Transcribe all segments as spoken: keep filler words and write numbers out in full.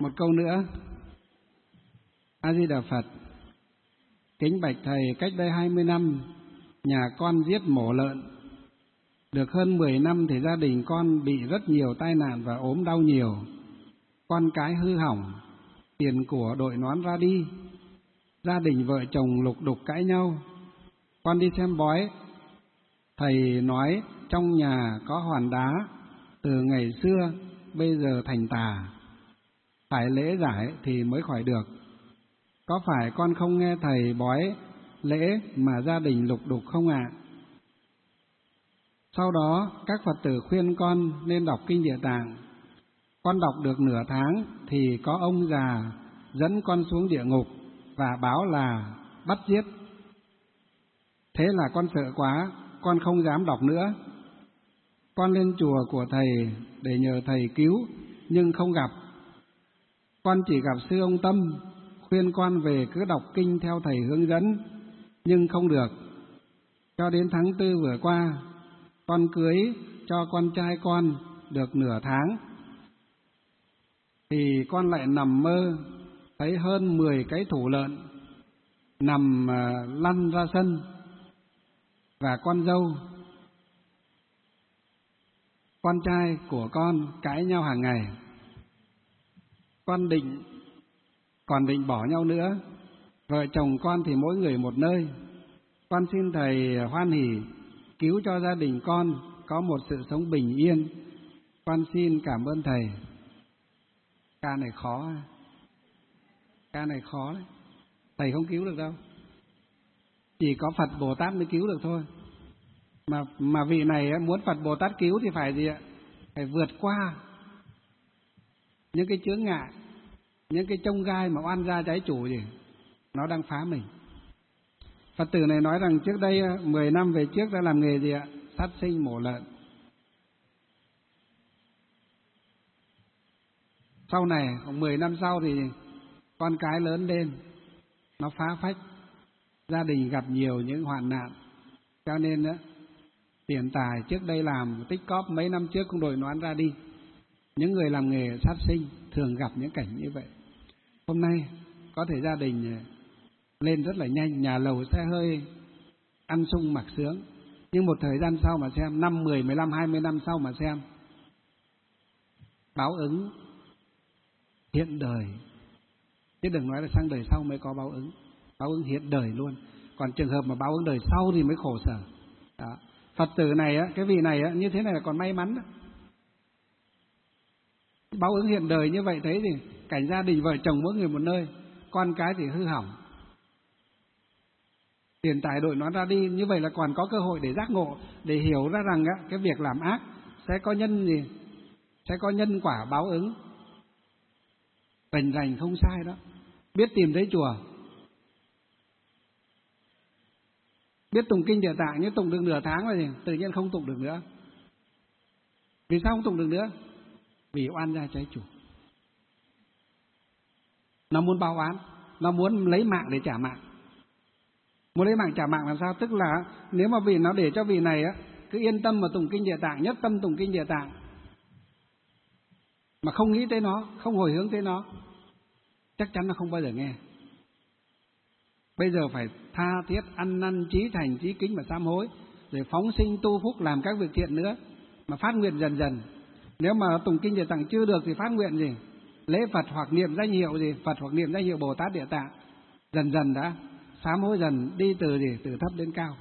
Một câu nữa. A Di Đà Phật. Kính bạch thầy, cách đây hai mươi năm nhà con giết mổ lợn. Được hơn mười năm thì gia đình con bị rất nhiều tai nạn và ốm đau nhiều. Con cái hư hỏng, tiền của đội nón ra đi. Gia đình vợ chồng lục đục cãi nhau. Con đi xem bói, thầy nói trong nhà có hòn đá, từ ngày xưa bây giờ thành tà, phải lễ giải thì mới khỏi được. Có phải con không nghe thầy bói lễ mà gia đình lục đục không ạ? À? Sau đó các Phật tử khuyên con nên đọc Kinh Địa Tạng. Con đọc được nửa tháng thì có ông già dẫn con xuống địa ngục và báo là bắt giết. Thế là con sợ quá, con không dám đọc nữa. Con lên chùa của thầy để nhờ thầy cứu, nhưng không gặp. Con chỉ gặp sư ông Tâm, khuyên con về cứ đọc kinh theo thầy hướng dẫn, nhưng không được. Cho đến tháng tư vừa qua, con cưới cho con trai con được nửa tháng, thì con lại nằm mơ thấy hơn mười cái thủ lợn nằm lăn ra sân, và con dâu, con trai của con cãi nhau hàng ngày. Con định còn định bỏ nhau nữa. Vợ chồng con thì mỗi người một nơi. Con xin thầy hoan hỉ cứu cho gia đình con có một sự sống bình yên. Con xin cảm ơn thầy. Ca này khó, ca này khó đấy. Thầy không cứu được đâu. Chỉ có Phật Bồ Tát mới cứu được thôi. Mà mà vị này muốn Phật Bồ Tát cứu thì phải gì ạ? Phải vượt qua những cái chướng ngại, những cái chông gai mà oan gia trái chủ gì nó đang phá mình. Phật tử này nói rằng trước đây mười năm về trước đã làm nghề gì ạ? Sát sinh mổ lợn. Sau này mười năm sau thì con cái lớn lên, nó phá phách, gia đình gặp nhiều những hoạn nạn, cho nên đó, tiền tài trước đây làm tích cóp mấy năm trước cũng đội nón ra đi. Những người làm nghề sát sinh thường gặp những cảnh như vậy. Hôm nay có thể gia đình lên rất là nhanh, nhà lầu xe hơi, ăn sung mặc sướng, nhưng một thời gian sau mà xem, năm, mười, mười lăm, hai mươi năm sau mà xem, báo ứng hiện đời, chứ đừng nói là sang đời sau mới có báo ứng. Báo ứng hiện đời luôn. Còn trường hợp mà báo ứng đời sau thì mới khổ sở. Đó. Phật tử này, cái vị này như thế này là còn may mắn đó. Báo ứng hiện đời như vậy, thấy thì cảnh gia đình vợ chồng mỗi người một nơi, con cái thì hư hỏng, tiền tài đội nó ra đi. Như vậy là còn có cơ hội để giác ngộ, để hiểu ra rằng cái việc làm ác sẽ có nhân gì, sẽ có nhân quả báo ứng. Rành rành không sai đó. Biết tìm thấy chùa, biết tụng Kinh Địa Tạng, nhưng tụng được nửa tháng rồi thì tự nhiên không tụng được nữa. Vì sao không tụng được nữa? Vì oan gia trái chủ. Nó muốn báo oán, nó muốn lấy mạng để trả mạng. Muốn lấy mạng trả mạng làm sao? Tức là nếu mà vì nó để cho vị này á cứ yên tâm mà tụng Kinh Địa Tạng, nhất tâm tụng Kinh Địa Tạng, mà không nghĩ tới nó, không hồi hướng tới nó, chắc chắn nó không bao giờ nghe. Bây giờ phải tha thiết ăn năn chí thành chí kính mà sám hối, rồi phóng sinh tu phúc làm các việc thiện nữa, mà phát nguyện dần dần. Nếu mà tụng Kinh Địa Tạng chưa được thì phát nguyện gì? Lễ Phật hoặc niệm danh hiệu gì? Phật hoặc niệm danh hiệu Bồ Tát Địa Tạng. Dần dần đã sám hối dần, đi từ gì? Từ thấp đến cao.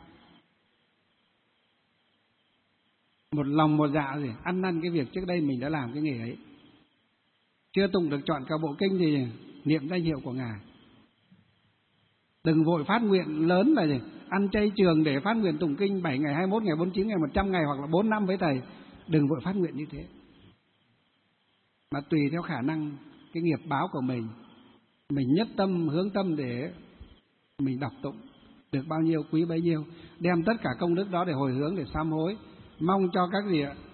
Một lòng một dạ gì? Ăn năn cái việc trước đây mình đã làm cái nghề ấy. Chưa tụng được trọn cả bộ kinh thì niệm danh hiệu của Ngài. Đừng vội phát nguyện lớn là gì? Ăn chay trường để phát nguyện tụng kinh bảy ngày, hai mươi mốt ngày, bốn mươi chín ngày, một trăm ngày hoặc là bốn năm với thầy. Đừng vội phát nguyện như thế. Mà tùy theo khả năng, cái nghiệp báo của mình, mình nhất tâm, hướng tâm để mình đọc tụng, được bao nhiêu quý bấy nhiêu, đem tất cả công đức đó để hồi hướng, để sám hối. Mong cho các gì ạ?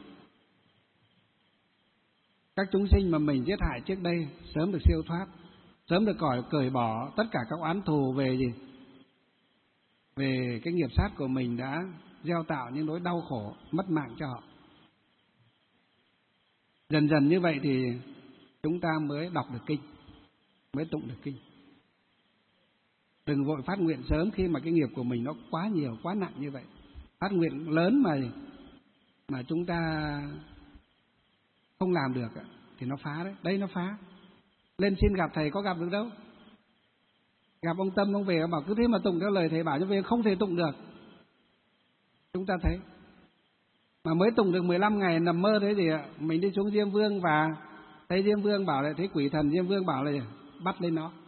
Các chúng sinh mà mình giết hại trước đây sớm được siêu thoát, sớm được cởi cởi bỏ tất cả các oán thù về gì? Về cái nghiệp sát của mình đã gieo tạo những nỗi đau khổ, mất mạng cho họ. Dần dần như vậy thì chúng ta mới đọc được kinh, mới tụng được kinh. Đừng vội phát nguyện sớm khi mà cái nghiệp của mình nó quá nhiều, quá nặng như vậy. Phát nguyện lớn mà mà chúng ta không làm được thì nó phá đấy. Đây nó phá. Lên xin gặp thầy có gặp được đâu. Gặp ông Tâm ông về bảo cứ thế mà tụng theo lời thầy bảo cho về, không thể tụng được. Chúng ta thấy. Mà mới tụng được mười lăm ngày nằm mơ thế gì ạ? Mình đi xuống Diêm Vương và thấy Diêm Vương bảo lại, thấy quỷ thần Diêm Vương bảo là bắt lên nó.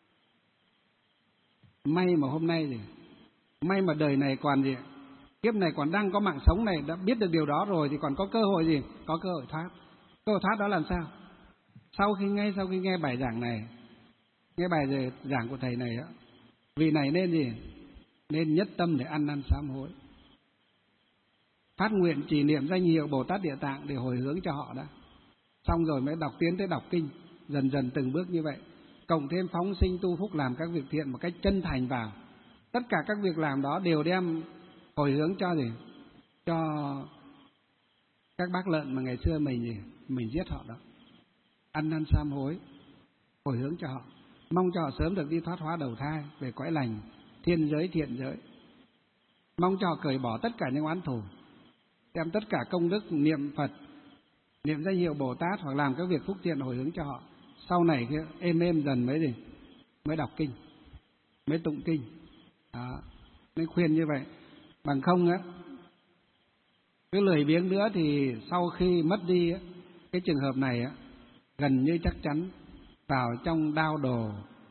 May mà hôm nay gì? May mà đời này còn gì? Kiếp này còn đang có mạng sống này, đã biết được điều đó rồi thì còn có cơ hội gì? Có cơ hội thoát. Cơ hội thoát đó làm sao? Sau khi ngay sau khi nghe bài giảng này, nghe bài giảng của thầy này đó, vị này nên gì? Nên nhất tâm để ăn năn sám hối. Phát nguyện trì niệm danh hiệu Bồ Tát Địa Tạng để hồi hướng cho họ đã. Xong rồi mới đọc tiến tới đọc kinh, dần dần từng bước như vậy. Cộng thêm phóng sinh tu phúc làm các việc thiện một cách chân thành vào. Tất cả các việc làm đó đều đem hồi hướng cho gì? Cho các bác lợn mà ngày xưa mình gì? Mình giết họ đó. Ăn năn sám hối, hồi hướng cho họ. Mong cho họ sớm được đi thoát hóa đầu thai về cõi lành, thiên giới, thiện giới. Mong cho họ cởi bỏ tất cả những oán thù, đem tất cả công đức niệm Phật, niệm danh hiệu Bồ Tát hoặc làm các việc phúc thiện hồi hướng cho họ. Sau này kia êm êm dần mới gì? Mới đọc kinh, mới tụng kinh. Đó, nên khuyên như vậy. Bằng không á, cái lười biếng nữa thì sau khi mất đi á, cái trường hợp này á, gần như chắc chắn vào trong đao đồ,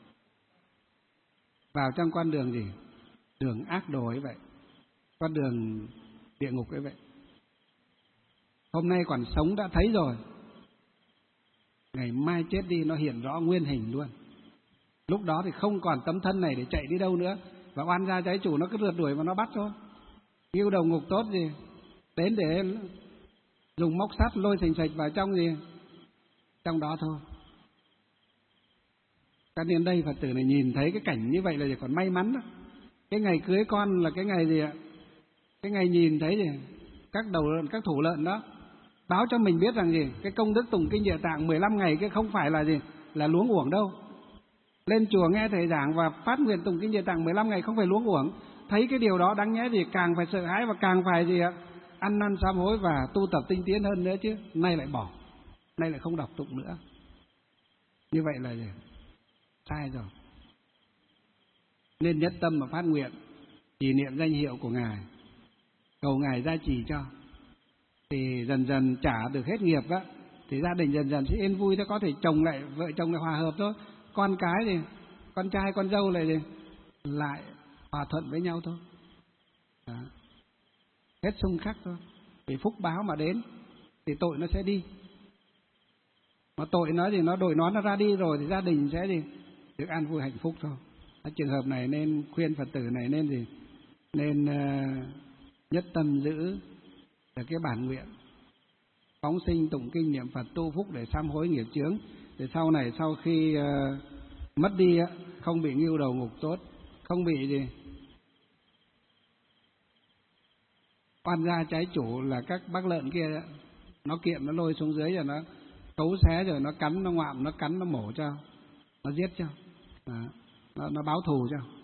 vào trong con đường gì? Đường ác đồ ấy vậy, con đường địa ngục ấy vậy. Hôm nay còn sống đã thấy rồi, ngày mai chết đi nó hiện rõ nguyên hình luôn. Lúc đó thì không còn tấm thân này để chạy đi đâu nữa, và oan gia trái chủ nó cứ rượt đuổi mà nó bắt thôi. Yêu đầu ngục tốt gì, đến để dùng móc sắt lôi sình sạch vào trong gì, trong đó thôi. Cho nên đây Phật tử này nhìn thấy cái cảnh như vậy là chỉ còn may mắn đó. Cái ngày cưới con là cái ngày gì ạ? Cái ngày nhìn thấy gì? Các đầu lợn, các thủ lợn đó báo cho mình biết rằng gì? Cái công đức tụng kinh Địa Tạng mười lăm ngày cái không phải là gì? Là luống uổng đâu. Lên chùa nghe thầy giảng và phát nguyện tụng kinh Địa Tạng mười lăm ngày không phải luống uổng. Thấy cái điều đó đáng nhẽ gì càng phải sợ hãi và càng phải gì ạ? Ăn năn sám hối và tu tập tinh tiến hơn nữa chứ. Nay lại bỏ, nay lại không đọc tụng nữa. Như vậy là gì? Sai rồi. Nên nhất tâm mà phát nguyện trì niệm danh hiệu của Ngài, cầu Ngài gia trì cho, thì dần dần trả được hết nghiệp á, thì gia đình dần dần sẽ yên vui. Nó có thể chồng lại, vợ chồng lại hòa hợp thôi, con cái thì con trai con dâu lại gì lại hòa thuận với nhau thôi. Đó. Hết xung khắc thôi. Vì phúc báo mà đến thì tội nó sẽ đi. Mà tội nó thì nó đội nó nó ra đi rồi thì gia đình sẽ gì được an vui hạnh phúc thôi. Ở trường hợp này nên khuyên Phật tử này nên gì nên uh, nhất tâm giữ được cái bản nguyện phóng sinh tụng kinh niệm Phật tu phúc để sám hối nghiệp chướng, để sau này sau khi uh, mất đi uh, không bị ngưu đầu ngục tốt, không bị gì oan gia trái chủ là các bác lợn kia đó. Nó kiện nó lôi xuống dưới rồi nó cấu xé rồi nó cắn nó ngoạm, nó cắn nó mổ cho, nó giết cho, đó. Nó, nó báo thù cho.